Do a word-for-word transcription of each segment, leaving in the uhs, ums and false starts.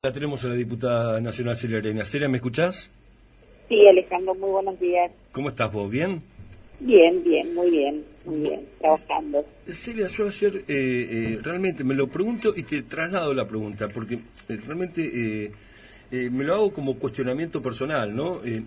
La tenemos a la diputada nacional Celia Arena. Celia, ¿me escuchás? Sí, Alejandro, muy buenos días. ¿Cómo estás vos? ¿Bien? Bien, bien, muy bien, muy bien, trabajando. Celia, yo ayer eh, eh, realmente me lo pregunto y te traslado la pregunta, porque eh, realmente eh, eh, me lo hago como cuestionamiento personal, ¿no? Eh,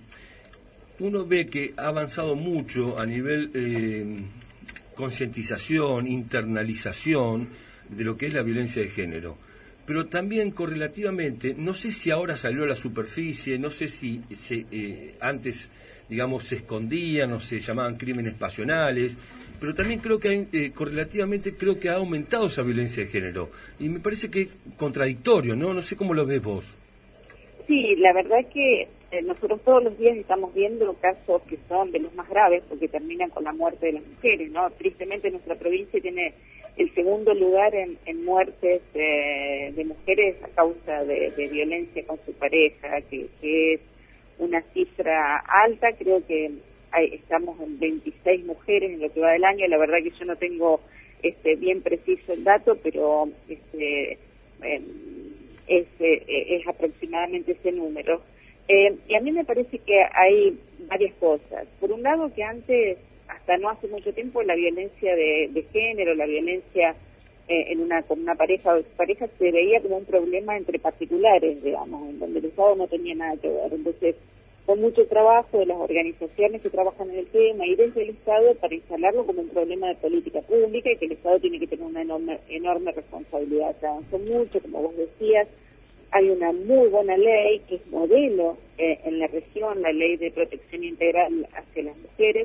uno ve que ha avanzado mucho a nivel eh, concientización, internalización de lo que es la violencia de género. Pero también correlativamente, no sé si ahora salió a la superficie, no sé si se, eh, antes, digamos, se escondían o se llamaban crímenes pasionales, pero también creo que hay, eh, correlativamente creo que ha aumentado esa violencia de género. Y me parece que es contradictorio, ¿no? No sé cómo lo ves vos. Sí, la verdad que eh, nosotros todos los días estamos viendo casos que son de los más graves porque terminan con la muerte de las mujeres, ¿no? Tristemente nuestra provincia tiene el segundo lugar en, en muertes eh, de mujeres a causa de, de violencia con su pareja, que, que es una cifra alta. Creo que hay, estamos en veintiséis mujeres en lo que va del año. La verdad que yo no tengo este bien preciso el dato, pero este eh, es, eh, es aproximadamente ese número. Eh, y a mí me parece que hay varias cosas. Por un lado, que antes, hasta no hace mucho tiempo, la violencia de, de género, la violencia eh, en una con una pareja o pareja se veía como un problema entre particulares, digamos, en donde el Estado no tenía nada que ver. Entonces, con mucho trabajo de las organizaciones que trabajan en el tema y desde el Estado para instalarlo como un problema de política pública y que el Estado tiene que tener una enorme, enorme responsabilidad. Se avanzó mucho, como vos decías. Hay una muy buena ley que es modelo eh, en la región, la ley de protección integral hacia las mujeres.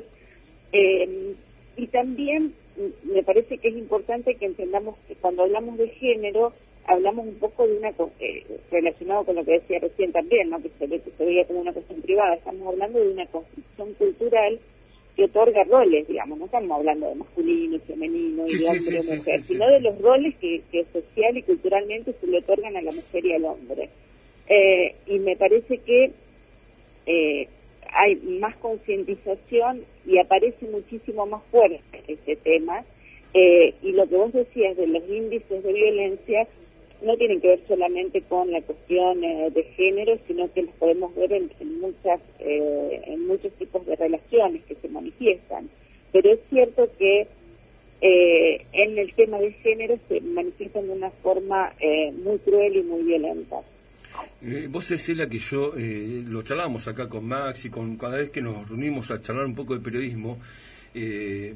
Eh, y también me parece que es importante que entendamos que cuando hablamos de género, hablamos un poco de una, eh, relacionado con lo que decía recién también, ¿no? que se ve que se veía como una cuestión privada. Estamos hablando de una construcción cultural que otorga roles, digamos, no estamos hablando de masculino, femenino, sí, y de hombre sí, y sí, mujer, sí, sí, sino sí. de los roles que, que social y culturalmente se le otorgan a la mujer y al hombre. Eh, y me parece que eh, hay más concientización y aparece muchísimo más fuerte este tema, eh, y lo que vos decías de los índices de violencia no tienen que ver solamente con la cuestión eh, de género, sino que los podemos ver en, en muchas eh, en muchos tipos de relaciones que se manifiestan. Pero es cierto que eh, en el tema de género se manifiestan de una forma eh, muy cruel y muy violenta. Eh, vos es la que yo eh, lo charlamos acá con Max y con cada vez que nos reunimos a charlar un poco de periodismo, eh,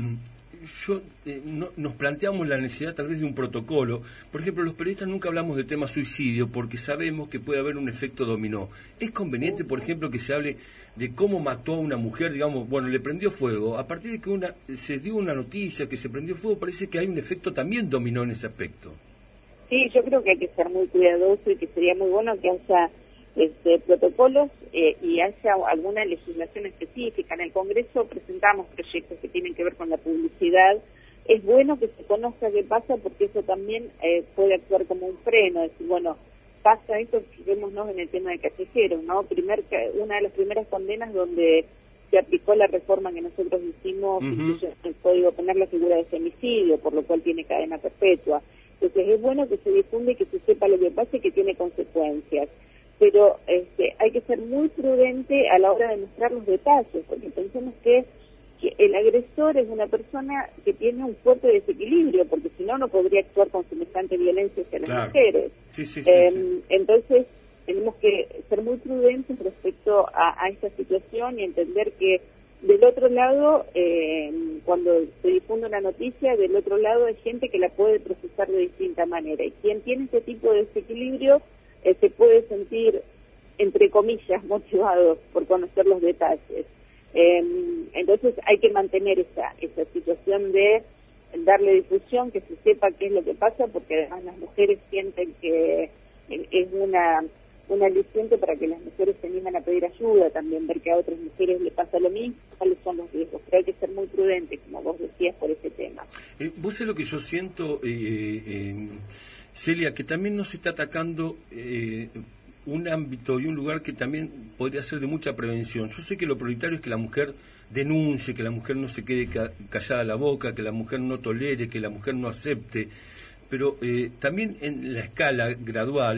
yo eh, no, nos planteamos la necesidad tal vez de un protocolo. Por ejemplo, los periodistas nunca hablamos de tema suicidio porque sabemos que puede haber un efecto dominó. ¿Es conveniente, por ejemplo, que se hable de cómo mató a una mujer, digamos, bueno, le prendió fuego? A partir de que una se dio una noticia que se prendió fuego, parece que hay un efecto también dominó en ese aspecto. Sí, yo creo que hay que ser muy cuidadoso y que sería muy bueno que haya este, protocolos eh, y haya alguna legislación específica. En el Congreso presentamos proyectos que tienen que ver con la publicidad. Es bueno que se conozca qué pasa porque eso también eh, puede actuar como un freno, decir, bueno, pasa esto, fijémonos en el tema de callejeros, ¿no? Primer, una de las primeras condenas donde se aplicó la reforma que nosotros hicimos, uh-huh. incluye en el Código Penal la figura de femicidio, por lo cual tiene cadena perpetua. Entonces es bueno que se difunda y que se sepa lo que pasa y que tiene consecuencias. Pero este, hay que ser muy prudente a la hora de mostrar los detalles, porque pensemos que, que el agresor es una persona que tiene un fuerte desequilibrio, porque si no, no podría actuar con semejante violencia hacia las claro. mujeres. Sí, sí, sí, eh, sí. Entonces, tenemos que ser muy prudentes respecto a, a esta situación y entender que del otro lado, eh, cuando se difunde una noticia, del otro lado hay gente que la puede procesar de distinta manera. Y quien tiene este tipo de desequilibrio eh, se puede sentir, entre comillas, motivado por conocer los detalles. Eh, entonces hay que mantener esa, esa situación de darle difusión, que se sepa qué es lo que pasa, porque además las mujeres sienten que es una... un aliciente para que las mujeres se animan a pedir ayuda, también ver que a otras mujeres le pasa lo mismo, cuáles son los riesgos, pero hay que ser muy prudentes, como vos decías, por ese tema. Eh, vos sabés lo que yo siento, eh, eh, Celia, que también nos está atacando eh, un ámbito y un lugar que también podría ser de mucha prevención. Yo sé que lo prioritario es que la mujer denuncie, que la mujer no se quede ca callada la boca, que la mujer no tolere, que la mujer no acepte, pero eh, también en la escala gradual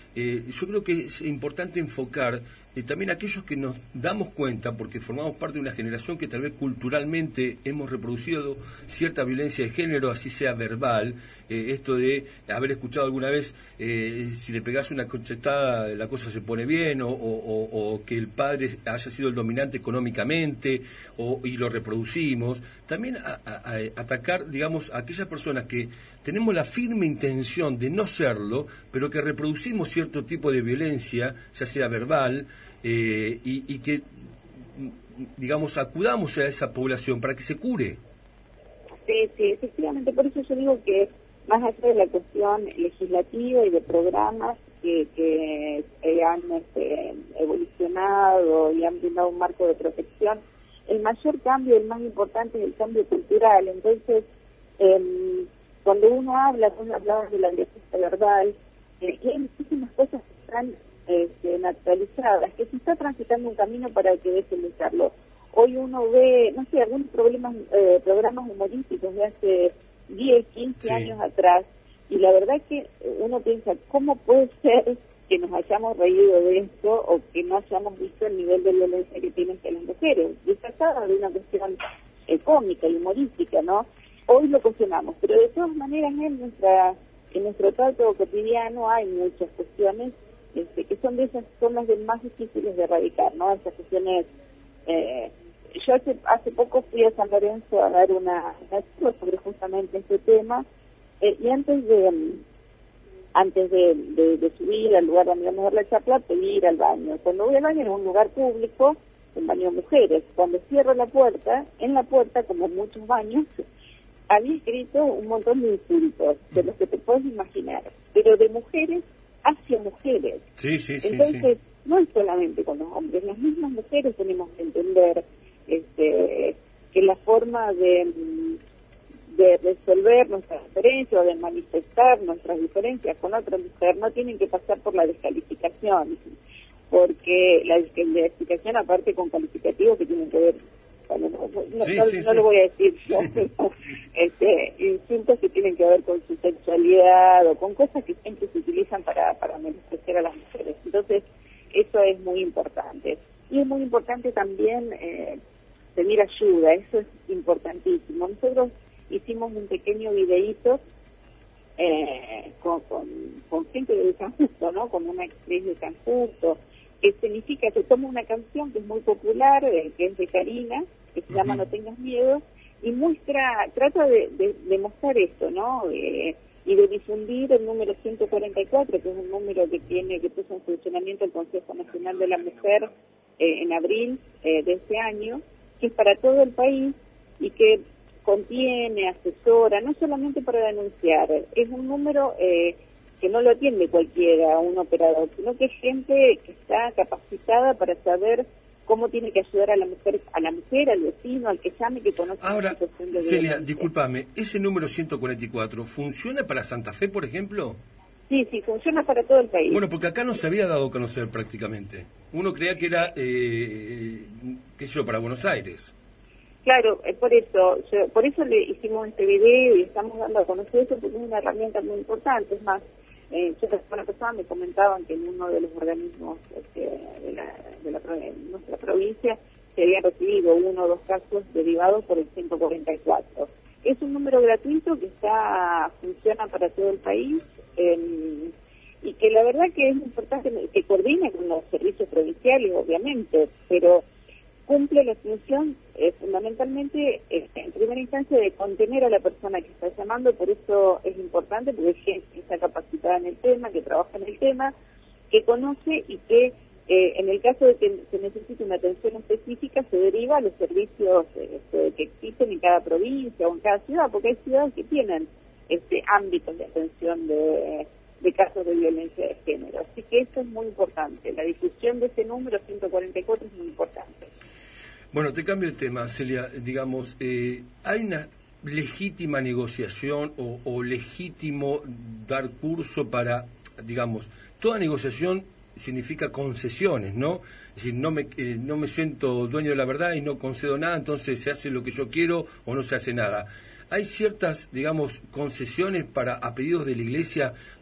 eh, yo creo que es importante enfocar eh, también aquellos que nos damos cuenta, porque formamos parte de una generación que tal vez culturalmente hemos reproducido cierta violencia de género, así sea verbal, eh, esto de haber escuchado alguna vez, eh, si le pegás una conchetada la cosa se pone bien, o, o, o que el padre haya sido el dominante económicamente, o, y lo reproducimos. También a, a, a atacar, digamos, a aquellas personas que tenemos la firme intención de no serlo, pero que reproducimos cierto tipo de violencia, ya sea verbal, eh, y, y que, digamos, acudamos a esa población para que se cure. Sí, sí, efectivamente, por eso yo digo que más allá de la cuestión legislativa y de programas que, que eh, han este, evolucionado y han brindado un marco de protección, el mayor cambio, el más importante es el cambio cultural. Entonces, eh, cuando uno habla, cuando hablamos de la violencia verbal, eh, hay muchísimas cosas que están este, naturalizadas, que se está transitando un camino para que dejen de usarlo. Hoy uno ve, no sé, algunos problemas, eh, programas humorísticos de hace diez, quince sí. años atrás, y la verdad que uno piensa, ¿cómo puede ser que nos hayamos reído de esto o que no hayamos visto el nivel de violencia que tienen que las mujeres? Disfrazada de una cuestión eh, cómica y humorística, ¿no? Hoy lo cuestionamos, pero de todas maneras en nuestra en nuestro trato cotidiano hay muchas cuestiones este, que son de esas, son las de más difíciles de erradicar, ¿no? Esas cuestiones. Eh, yo hace, hace poco fui a San Lorenzo a dar una charla sobre justamente este tema, eh, y antes de antes de, de, de subir al lugar donde íbamos a dar la charla, pedí ir al baño. Cuando voy al baño, en un lugar público, un baño de mujeres, cuando cierro la puerta, en la puerta, como en muchos baños, había escrito un montón de insultos, de los que te puedes imaginar, pero de mujeres hacia mujeres. Sí, sí, sí. Entonces, sí. no es solamente con los hombres, las mismas mujeres tenemos que entender este, que la forma de, de resolver nuestras diferencias o de manifestar nuestras diferencias con otra mujer no tienen que pasar por la descalificación, porque la descalificación aparte con calificativos que tienen que ver, bueno, no, no, sí, no, sí, no sí. lo voy a decir yo, este, insultos que tienen que ver con su sexualidad o con cosas que siempre se utilizan para, para menospreciar a las mujeres. Entonces, eso es muy importante. Y es muy importante también eh, pedir ayuda, eso es importantísimo. Nosotros hicimos un pequeño videíto eh, con, con, con gente de San Justo, ¿no? Con una actriz de San Justo, que significa que toma una canción que es muy popular, eh, que es de Karina, que se llama uh-huh. No tengas miedo, y muestra, trata de, de, de mostrar esto, ¿no? Eh, y de difundir el número ciento cuarenta y cuatro, que es un número que tiene que puso en funcionamiento el Consejo Nacional de la Mujer eh, en abril eh, de este año, que es para todo el país y que contiene, asesora, no solamente para denunciar, es un número eh, que no lo atiende cualquiera, un operador, sino que es gente que está capacitada para saber cómo tiene que ayudar a la mujer, a la mujer, al vecino, al que llame, que conoce Ahora, la situación de Celia, violencia. discúlpame, ¿ese número ciento cuarenta y cuatro funciona para Santa Fe, por ejemplo? Sí, sí, funciona para todo el país. Bueno, porque acá no se había dado a conocer prácticamente. Uno creía que era, eh, qué sé yo, para Buenos Aires. Claro, eh, por eso, yo, por eso le hicimos este video y estamos dando a conocer eso porque es una herramienta muy importante. Es más, eh, yo la semana pasada me comentaban que en uno de los organismos este, de, la, de, la, de nuestra provincia se había recibido uno o dos casos derivados por el ciento cuarenta y cuatro. Es un número gratuito que está funciona para todo el país eh, y que la verdad que es importante que coordine con los servicios provinciales, obviamente, pero cumple la función eh, fundamentalmente eh, en primera instancia de contener a la persona que está llamando, por eso es importante, porque es gente que está capacitada en el tema, que trabaja en el tema, que conoce y que eh, en el caso de que se necesite una atención específica se deriva a los servicios este, que existen en cada provincia o en cada ciudad, porque hay ciudades que tienen este ámbitos de atención de, de casos de violencia de género. Así que eso es muy importante, la difusión de ese número ciento cuarenta y cuatro es muy importante. Bueno, te cambio de tema, Celia. Digamos, eh, ¿hay una legítima negociación o, o legítimo dar curso para, digamos, toda negociación significa concesiones, ¿no? Es decir, no me, eh, no me siento dueño de la verdad y no concedo nada, entonces se hace lo que yo quiero o no se hace nada. ¿Hay ciertas, digamos, concesiones para a pedidos de la Iglesia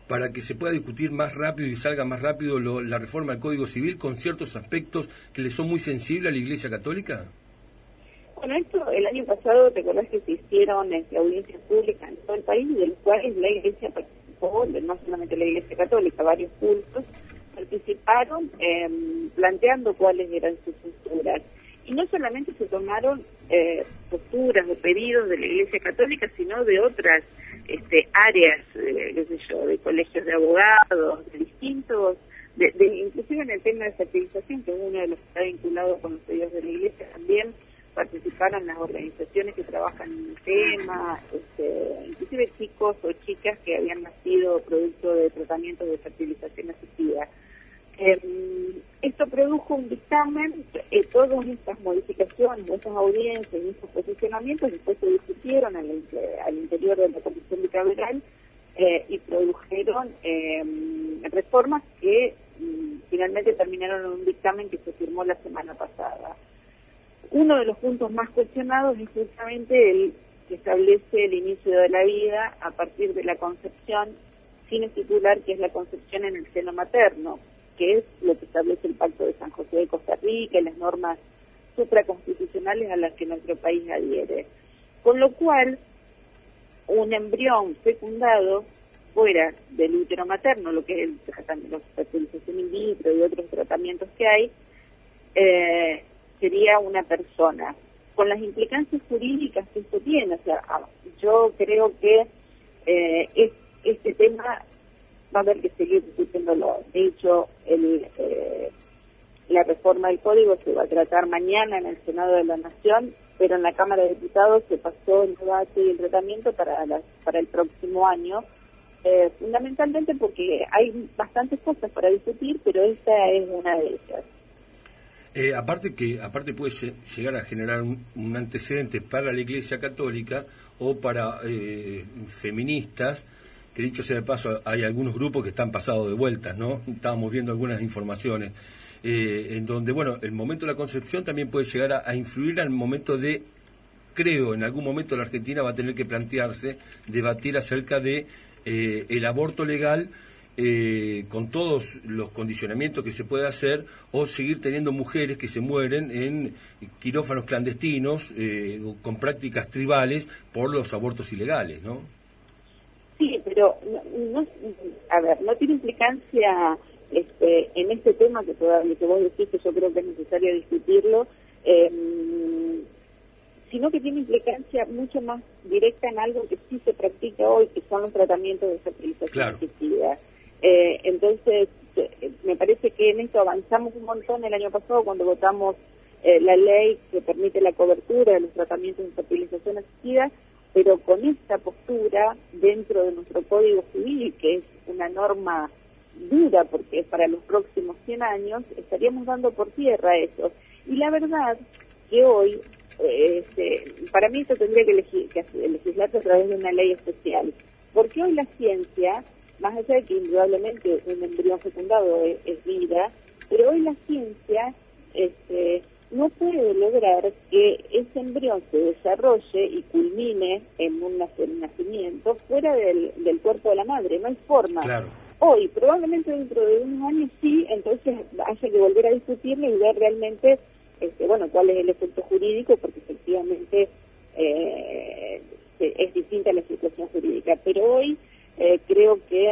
para que se pueda discutir más rápido y salga más rápido lo, la reforma del Código Civil con ciertos aspectos que le son muy sensibles a la Iglesia Católica? Bueno, esto el año pasado, te acordás que se hicieron este, audiencias públicas en todo el país, de las cuales la Iglesia participó, no solamente la Iglesia Católica, varios cultos participaron eh, planteando cuáles eran sus posturas. Y no solamente se tomaron eh, posturas o pedidos de la Iglesia Católica, sino de otras este, áreas, eh, qué sé yo, de colegios de abogados, de distintos, de, de, inclusive en el tema de fertilización, que es uno de los que está vinculado con los pedidos de la Iglesia, también participaron las organizaciones que trabajan en el tema, este, inclusive chicos o chicas que habían nacido producto de tratamientos de fertilización asistida. Eh, esto produjo un dictamen, eh, todas estas modificaciones, estas audiencias y estos posicionamientos después se discutieron al, al interior de la Comisión Bicameral eh, y produjeron eh, reformas que mm, finalmente terminaron en un dictamen que se firmó la semana pasada. Uno de los puntos más cuestionados es justamente el que establece el inicio de la vida a partir de la concepción sin titular, que es la concepción en el seno materno, que es lo que establece el Pacto de San José de Costa Rica y las normas supraconstitucionales a las que nuestro país adhiere. Con lo cual, un embrión fecundado fuera del útero materno, lo que es el tratamiento, la fertilización in vitro y otros tratamientos que hay, eh, sería una persona, con las implicancias jurídicas que esto tiene. O sea, yo creo que eh, es, este tema va a haber que seguir discutiéndolo. De hecho, el, eh, la reforma del Código se va a tratar mañana en el Senado de la Nación, pero en la Cámara de Diputados se pasó el debate y el tratamiento para, la, para el próximo año, eh, fundamentalmente porque hay bastantes cosas para discutir, pero esta es una de ellas. Eh, aparte que aparte puede llegar a generar un, un antecedente para la Iglesia Católica o para eh, feministas, que dicho sea de paso, hay algunos grupos que están pasados de vueltas, ¿no? Estábamos viendo algunas informaciones, eh, en donde, bueno, el momento de la concepción también puede llegar a, a influir al momento de, creo, en algún momento la Argentina va a tener que plantearse, debatir acerca de eh, el aborto legal, Eh, con todos los condicionamientos que se puede hacer, o seguir teniendo mujeres que se mueren en quirófanos clandestinos eh, con prácticas tribales por los abortos ilegales, ¿no? Sí, pero no, no, a ver, no tiene implicancia este, en este tema que, todavía, que vos decís, que yo creo que es necesario discutirlo, eh, sino que tiene implicancia mucho más directa en algo que sí se practica hoy, que son los tratamientos de fertilización Claro. asistida. Eh, entonces, eh, me parece que en esto avanzamos un montón el año pasado cuando votamos eh, la ley que permite la cobertura de los tratamientos de fertilización asistida, pero con esta postura dentro de nuestro Código Civil, que es una norma dura porque es para los próximos cien años, estaríamos dando por tierra eso. Y la verdad que hoy, eh, este, para mí esto tendría que, elegir, que legislarse a través de una ley especial, porque hoy la ciencia, más allá de que indudablemente un embrión fecundado es, es vida, pero hoy la ciencia este, no puede lograr que ese embrión se desarrolle y culmine en un nacimiento fuera del, del cuerpo de la madre, no hay forma. Claro. Hoy, probablemente dentro de unos años sí, entonces haya que volver a discutirlo y ver realmente, este, bueno, cuál es el efecto jurídico, porque efectivamente eh, es distinta la situación jurídica, pero hoy Eh, creo que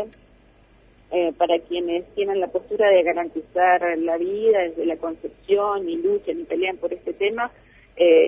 eh, para quienes tienen la postura de garantizar la vida desde la concepción y luchan y pelean por este tema, eh,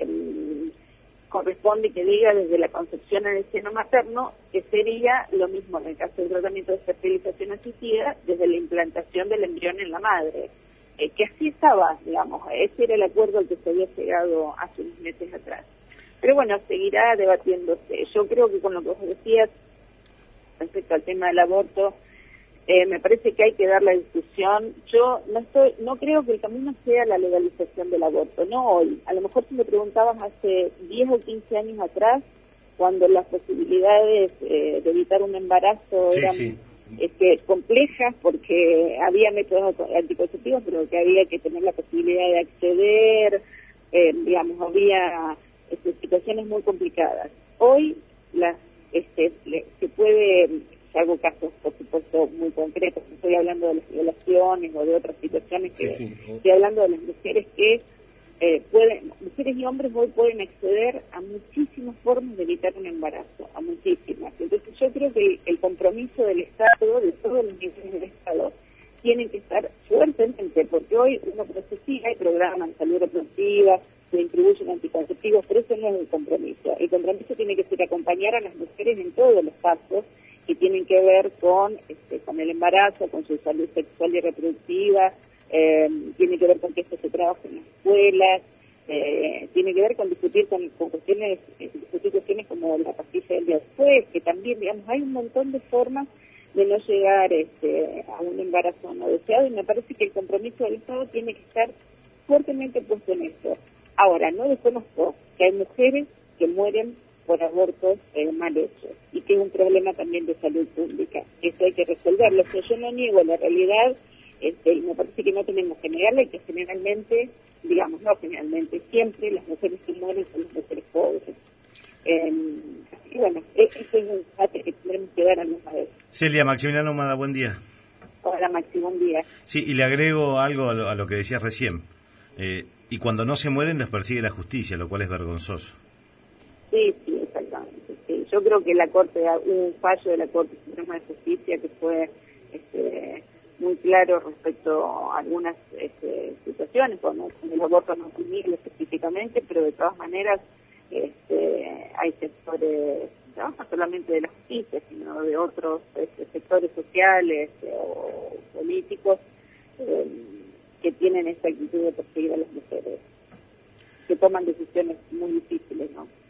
corresponde que diga desde la concepción en el seno materno, que sería lo mismo en el caso del tratamiento de fertilización asistida desde la implantación del embrión en la madre, eh, que así estaba, digamos, ese era el acuerdo al que se había llegado hace unos meses atrás. Pero bueno, seguirá debatiéndose. Yo creo que con lo que vos decías respecto al tema del aborto, eh, me parece que hay que dar la discusión. Yo no estoy, no creo que el camino sea la legalización del aborto, no hoy. A lo mejor si me preguntabas hace diez o quince años atrás, cuando las posibilidades eh, de evitar un embarazo sí, eran sí. Este, complejas, porque había métodos anticonceptivos, pero que había que tener la posibilidad de acceder, eh, digamos, había este, situaciones muy complicadas. Hoy las Este, le, se puede salvo casos, por supuesto, muy concretos. No estoy hablando de las violaciones o de otras situaciones, que Sí, sí. estoy hablando de las mujeres que eh, pueden, mujeres y hombres hoy pueden acceder a muchísimas formas de evitar un embarazo, a muchísimas. Entonces yo creo que el, el compromiso del Estado, de todos los niveles del Estado, tienen que estar fuertemente, porque hoy uno sí hay programas de salud reproductiva, se distribuyen anticonceptivos, pero eso no es el compromiso. El compromiso tiene que ser acompañar a las mujeres en todos los pasos que tienen que ver con, este, con el embarazo, con su salud sexual y reproductiva, eh, tiene que ver con que esto se trabaje en las escuelas, eh, tiene que ver con discutir con, con cuestiones, eh, discutir cuestiones como la pastilla del día después, que también, digamos, hay un montón de formas de no llegar este, a un embarazo no deseado, y me parece que el compromiso del Estado tiene que estar fuertemente puesto en esto. Ahora, no desconozco que hay mujeres que mueren por abortos eh, mal hechos, y que es un problema también de salud pública. Eso hay que resolverlo. O sea, yo no niego la realidad, este, y me parece que no tenemos que negarla, y que generalmente, digamos, no generalmente, siempre las mujeres que mueren son las mujeres pobres. Eh, así que bueno, ese es un debate que tendremos que dar alguna vez. Celia, Maximiliano Humada, buen día. Hola, Maxi, buen día. Sí, y le agrego algo a lo, a lo que decías recién. Eh, y cuando no se mueren los persigue la justicia, lo cual es vergonzoso. Sí, sí, exactamente. Sí. Yo creo que la Corte, hubo un fallo de la Corte Suprema de Justicia que fue este, muy claro respecto a algunas este, situaciones, como el aborto no punible específicamente, pero de todas maneras este, hay sectores, no solamente de la justicia, sino de otros este, sectores sociales eh, o políticos eh, que tienen esta actitud de perseguir a las mujeres, que toman decisiones muy difíciles, ¿no?